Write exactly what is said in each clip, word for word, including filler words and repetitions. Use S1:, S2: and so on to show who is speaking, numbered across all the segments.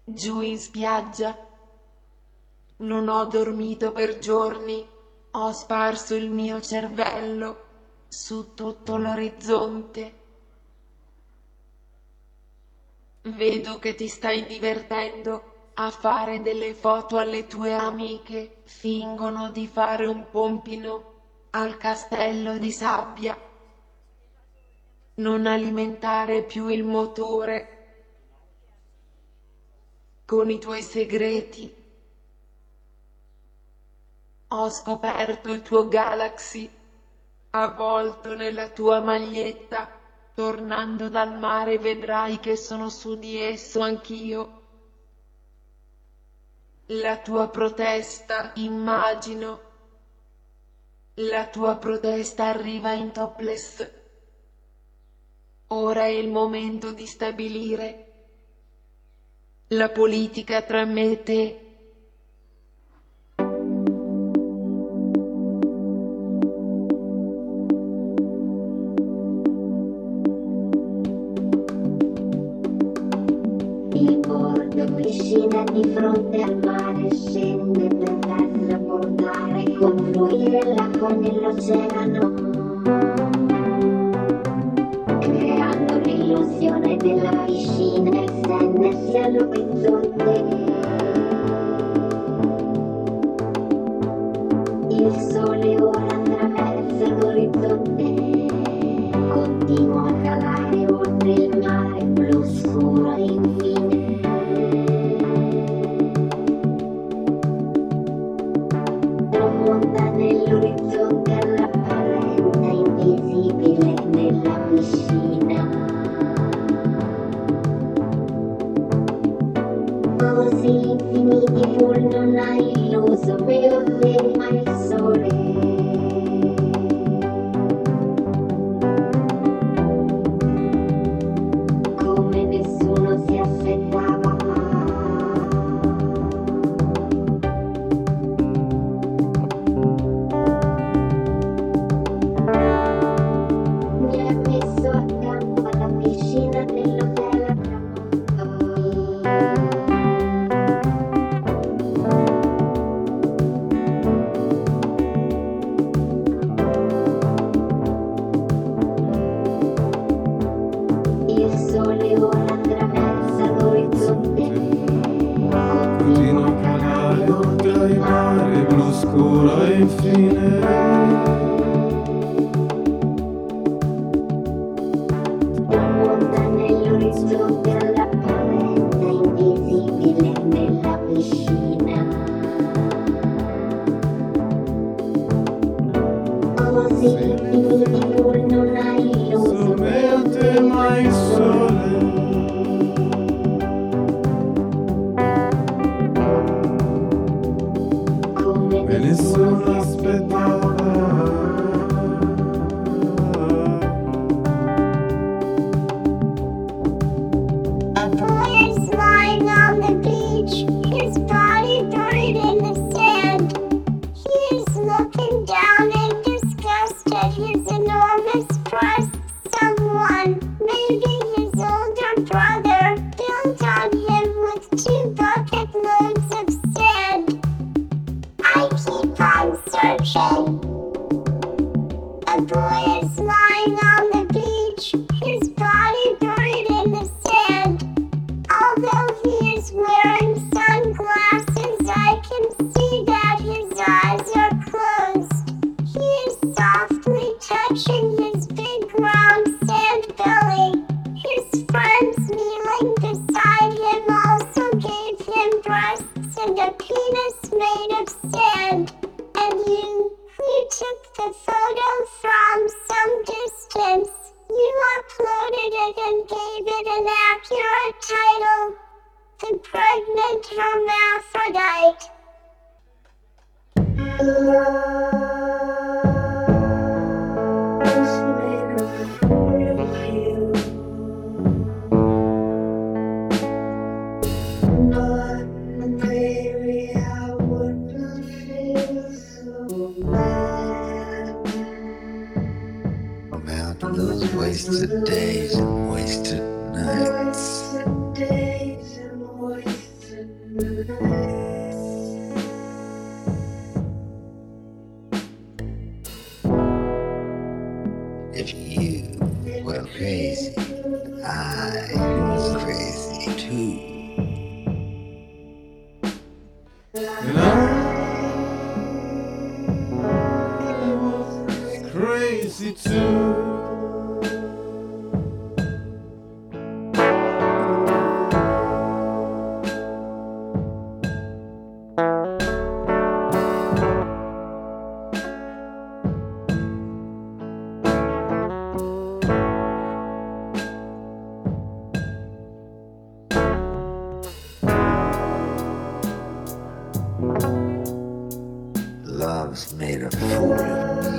S1: giù in spiaggia. Non ho dormito per giorni, ho sparso il mio cervello su tutto l'orizzonte. Vedo che ti stai divertendo a fare delle foto alle tue amiche, fingono di fare un pompino al castello di sabbia. Non alimentare più il motore con i tuoi segreti. Ho scoperto il tuo Galaxy avvolto nella tua maglietta. Tornando dal mare vedrai che sono su di esso anch'io. La tua protesta, immagino. La tua protesta arriva in topless. Ora è il momento di stabilire la politica tra me e te.
S2: Il bordo piscina di fronte al mare scende per trasbordare, confluire l'acqua nell'oceano, creando l'illusione della piscina estendersi all'orizzonte. Il sole ora attraversa l'orizzonte, continua a calare oltre il mare blu scuro e infine tramonta nell'orizzonte all'apparenza invisibile nella piscina. Così infiniti pur non hai illuso me o te, ma il sole. Come nessuno si aspettava. Mi ha messo accanto alla piscina dell'hotel a tramonto. Il sole ora attraversa l'orizzonte, continua a calare oltre il mare blu scuro e infine tramonta nell'orizzonte all'apparenza invisibile nella piscina. Così infiniti pur non hai illuso me o te, ma il sole. Come nessuno aspettava. A boy is lying on the beach, his body buried in the sand. He is looking down in disgust at his enormous breasts. Someone, maybe his older brother, built on him with two bucket loads of sand. I keep on searching. A boy is lying on the beach, his body buried in the sand. Although he is wearing sunglasses, I can see that his eyes are closed. He is softly touching his big round sand belly. His friends kneeling beside him also gave him breasts and a penis made of sand. And you, you took the photo from some distance. You uploaded it and gave it an accurate title, The Pregnant Hermaphrodite.
S3: About those wasted days and wasted nights. crazy. I was crazy too.
S4: And I was crazy too.
S3: Love's made a fool of me.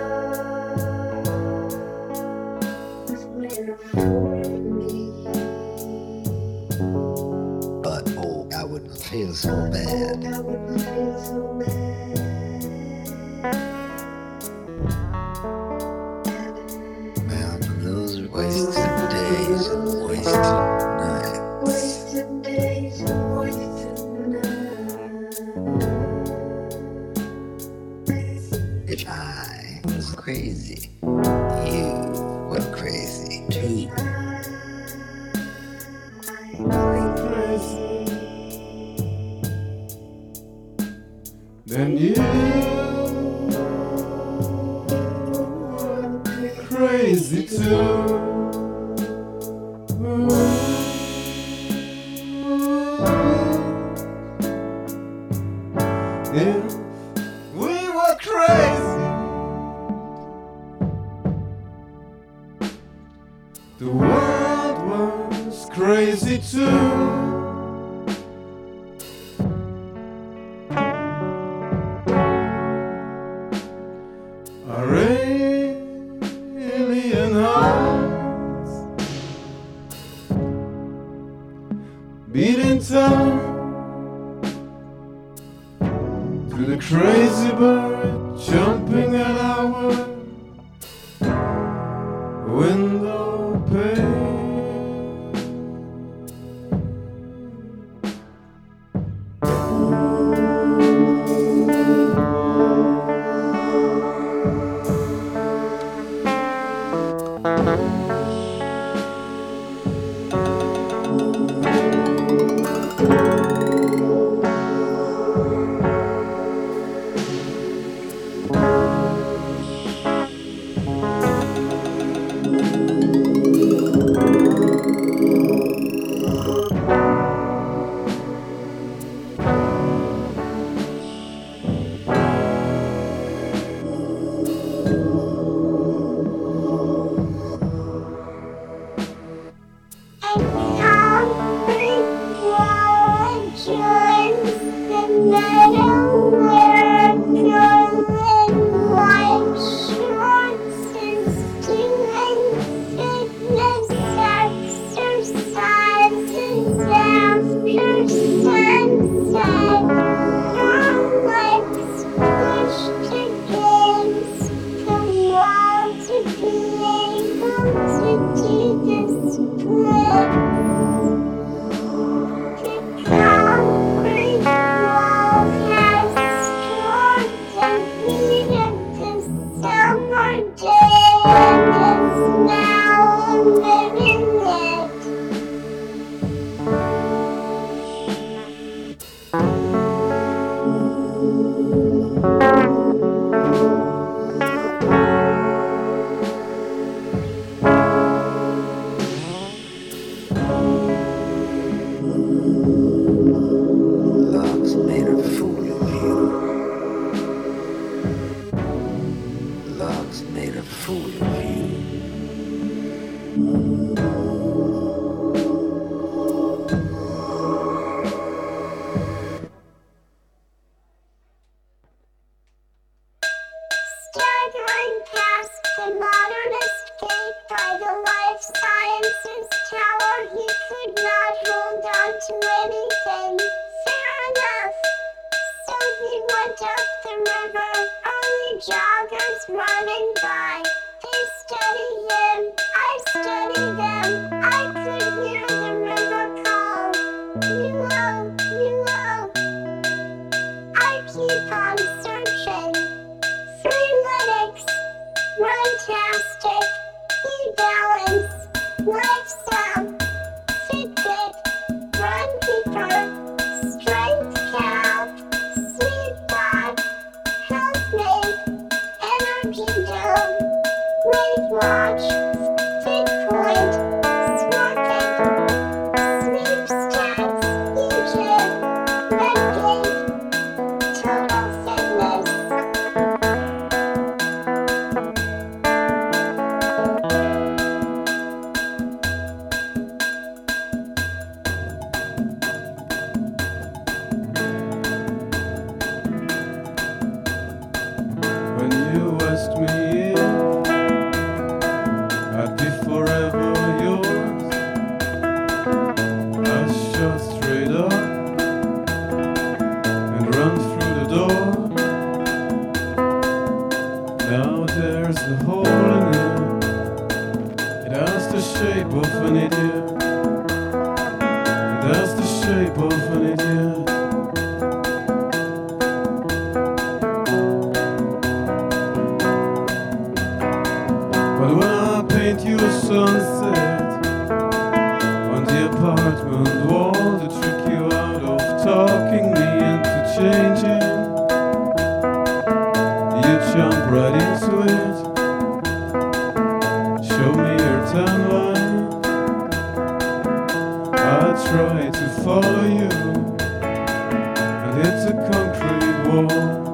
S3: But oh, I wouldn't feel so bad. Man, those are wasted days and wasted nights. If I was crazy, you were crazy too.
S4: Crazy. Then you were crazy too. If we were crazy, the world was crazy too. Our alien hearts beating time to the crazy bird jumping at our window pane.
S2: And concrete wall joins the meadow where going white shorts and doing fitness exercises after sunset. Our legs pushed against the wall to be able to do the split. The concrete wall has stored the heat of the summer day and is now emitting it.
S3: Love's made a fool of you. Love's made a fool of you.
S2: Staggering past the modernist gate by the life sciences tower, he could not hold on to anything. Fair enough. So he went up the river, only joggers running by. They study him, I study them. I could hear the river call, Milo, Milo. I keep on searching. Freeletics, Runtastic, E-Balance, Lifestyle, Fitbit, Run Keeper, Strength Count, Sleep Pod, Healthmate, Energy Dome, Weight Watch, Fitpoint, Smartfit, Sleep Stats, YouTube, Redgate, Total Fitness.
S4: When you asked me if I'd be forever yours, I shot straight up and run through the door. Now there's a hole in it. It has the shape of an idiot. It has the shape of an idiot. But when I paint you a sunset on the apartment wall to trick you out of talking me into changing, you jump right into it. Show me your tan line. I try to follow you and hit a concrete wall.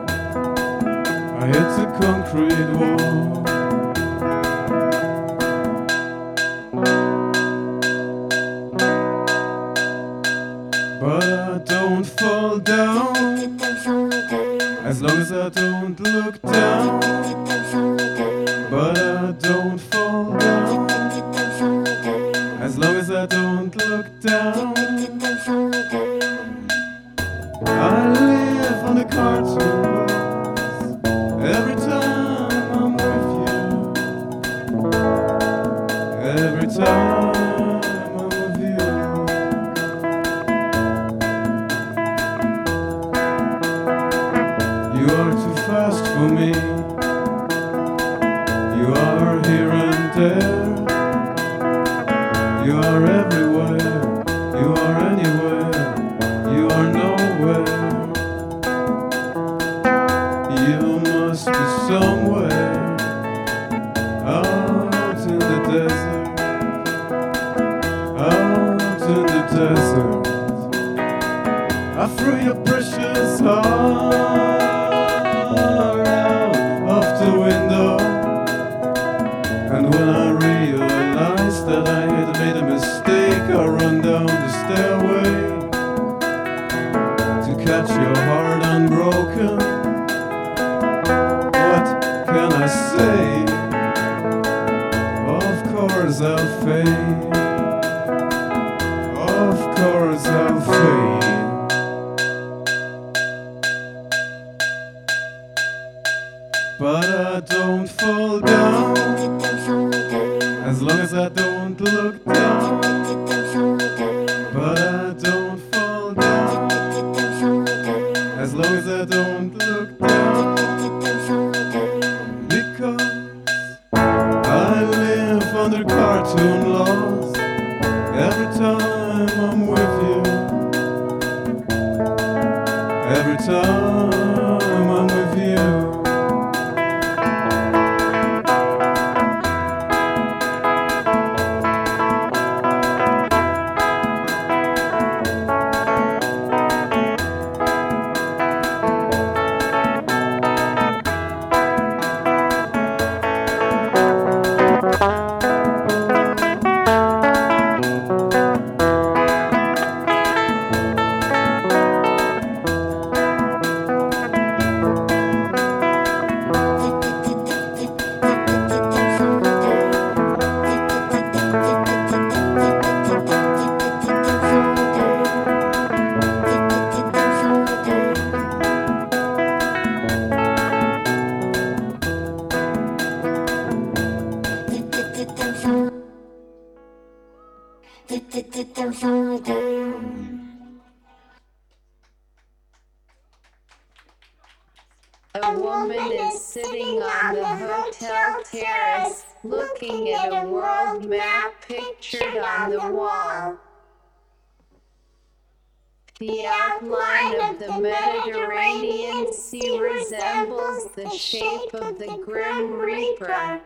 S4: I hit a concrete wall. But I don't fall down as long as I don't look down. But I don't fall down as long as I don't look down. I live on the cartoon bus every time I'm with you. Every time I'm with you. You are too fast for me. You are here and there. You are everywhere. You are anywhere. You are nowhere. You must be somewhere out in the desert. Out in the desert. I threw your precious heart out of the window. And when I realized that I had made a mistake, I run down the stairway to catch your heart unbroken. What can I say? Of course I'll fade. Of course I'll fade. But I don't fall down as long as I don't look down. But I don't fall down as long as I don't look down. Because I live under cartoon laws every time I'm with you. Every time I'm with you.
S1: A woman is sitting on the hotel terrace, looking at a world map pictured on the wall. The outline of the Mediterranean Sea resembles the shape of the Grim Reaper.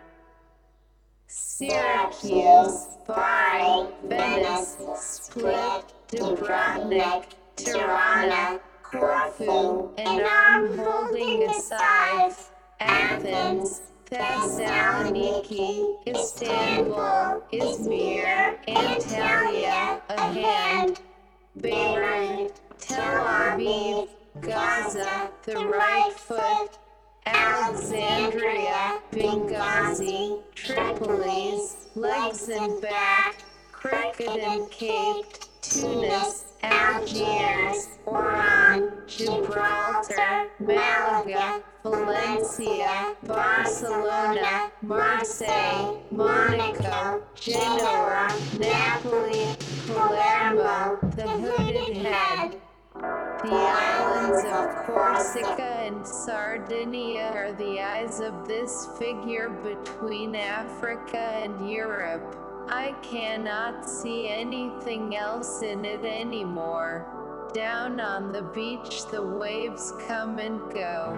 S1: Syracuse, Bari, Venice, Split, Dubrovnik, Tirana, Corfu, and arm holding a scythe. Athens, Thessaloniki, Istanbul, Izmir, Antalya, a hand. Beirut, Tel Aviv, Gaza, the right foot. Alexandria, Benghazi, Tripolis, legs and back, crooked and caped, Tunis, Algiers, Oran, Gibraltar, Malaga, Valencia, Barcelona, Marseille, Monaco, Genoa, Napoli, Palermo, the hooded head. The islands of Corsica and Sardinia are the eyes of this figure between Africa and Europe. I cannot see anything else in it anymore. Down on the beach the waves come and go.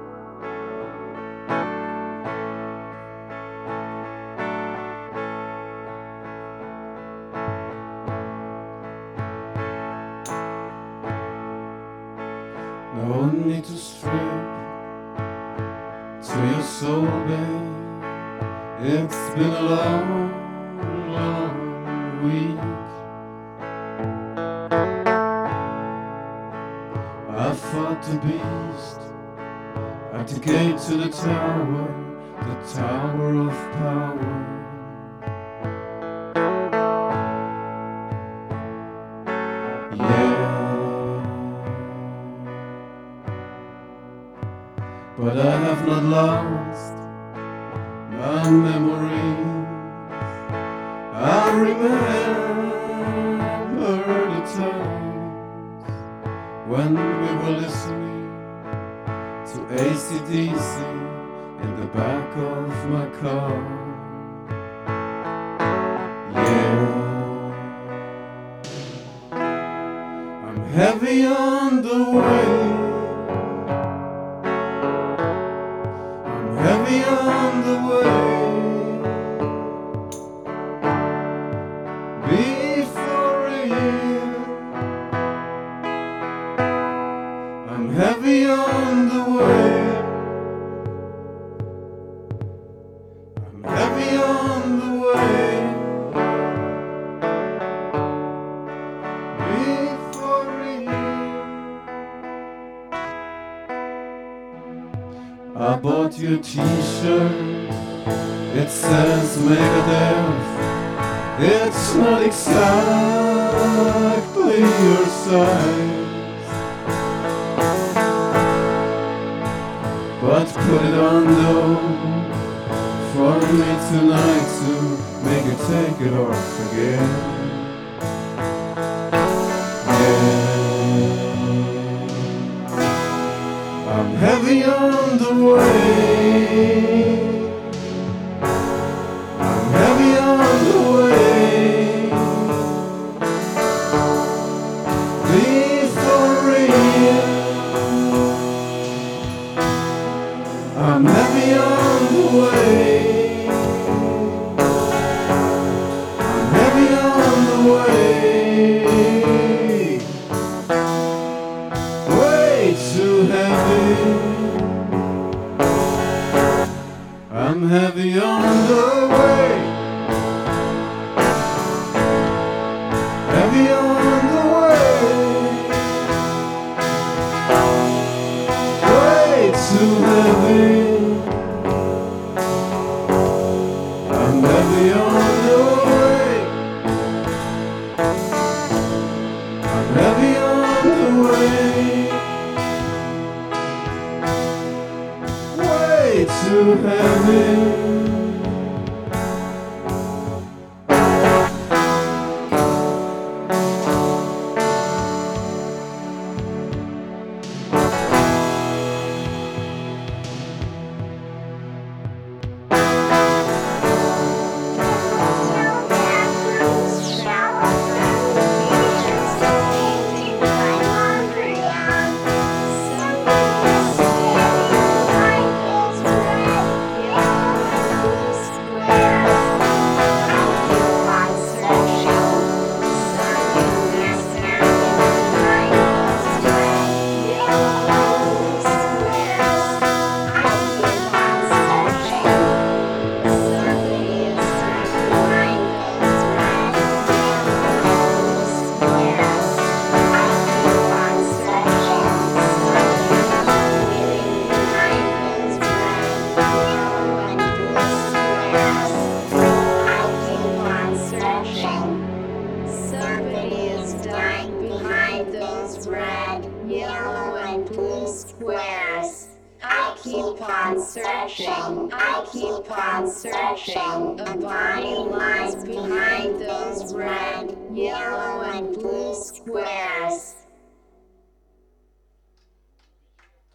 S4: No need to strip to your soul, babe. It's been a long, long week. I fought the beast at the gate to the tower, the tower of power. But I have not lost my memories. I remember the times when we were listening to A C D C in the back of my car. Yeah, I'm heavy on the way. Heavy on the way before a year. I'm heavy on the way. I'm heavy on the way before a year. I bought you a t-shirt, it says Megadeth. It's not exactly your size, but put it on though for me tonight to make you take it off again. Yeah, I'm heavy on the way. I'm heavy on the way before a year. I'm heavy on the way. I'm heavy on the way. Way too heavy. I'm heavy on the way. Heavy on the way. Way too heavy. I'm heavy on the way. I'm heavy on the way. Way too heavy.
S2: those red, yellow, and blue squares. I keep on searching, I keep on searching. A body lies behind those red, yellow,